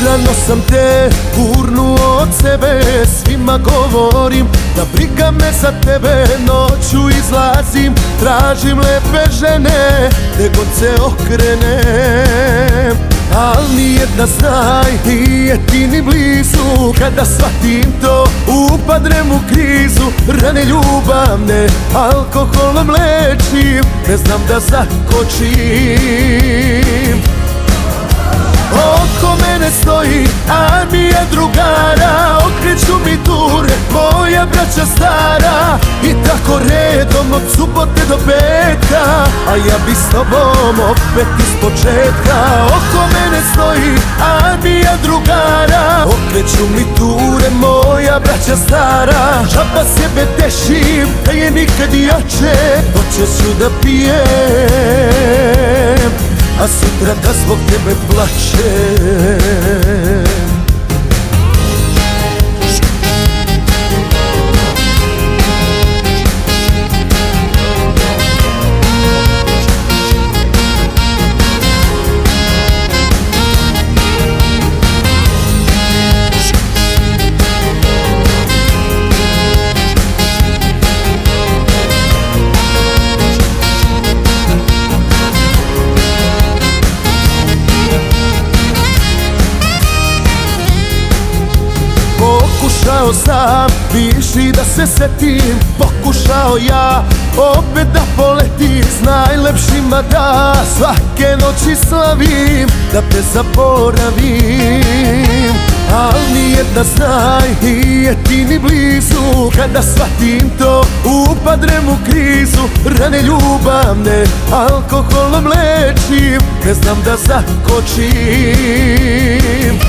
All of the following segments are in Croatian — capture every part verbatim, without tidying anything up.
Rano sam te gurnuo od sebe, svima govorim da briga me za tebe. Noću izlazim, tražim lepe žene, gde god se okrenem. Al nijedna, znaj, nije ti ni blizu. Kada shvatim to, upadnem u krizu. Rane ljubavne alkoholom lečim, ne znam da zakočim. Oko mene stoji armija drugara, okreću mi ture moja braća stara. I tako redom od subote do petka, a ja bi s tobom opet iz početka. Oko mene stoji armija drugara, okreću mi ture moja braća stara. Žaba sebe tešim, da je nikad jače, noćas ću da pijem, a sutra da zbog tebe plačem. Pokušao sam više da se setim, pokušao ja opet da poletim s najlepšima, da svake noći slavim, da te zaboravim. Al nijedna, znaj, nije ti ni blizu. Kada shvatim to, upadnem u krizu. Rane ljubavne alkoholom lečim, ne znam da zakočim.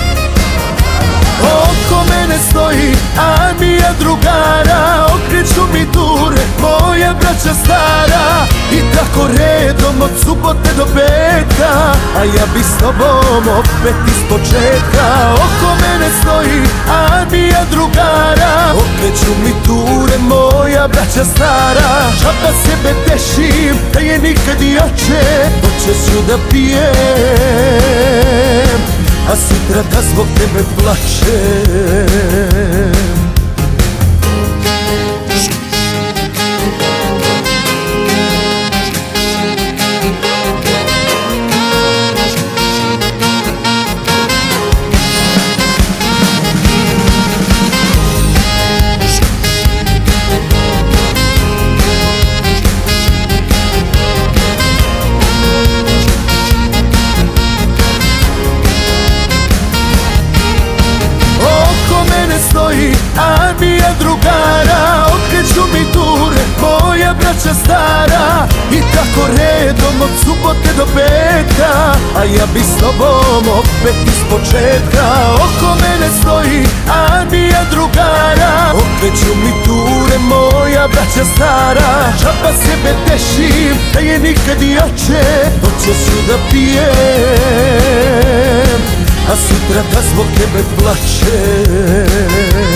Oko mene stoji armija drugara, okreću mi ture moja braća stara. I tako redom od subote do petka, a ja bi s tobom opet iz početka. Oko mene stoji armija drugara, okreću mi ture moja braća stara. Žaba sebe tešim, da je nikad jače, noćas ću da pijem, a sutra da zbog tebe plačem. Stoji armija drugara, okreću mi ture moja braća stara. I tako redom od subote do petka, a ja bi s tobom opet iz početka. Oko mene stoji armija drugara, okreću mi ture moja braća stara. Žaba sebe tešim, da je nikad jače, noćas ću da pijem, a sutra da zbog tebe plačem.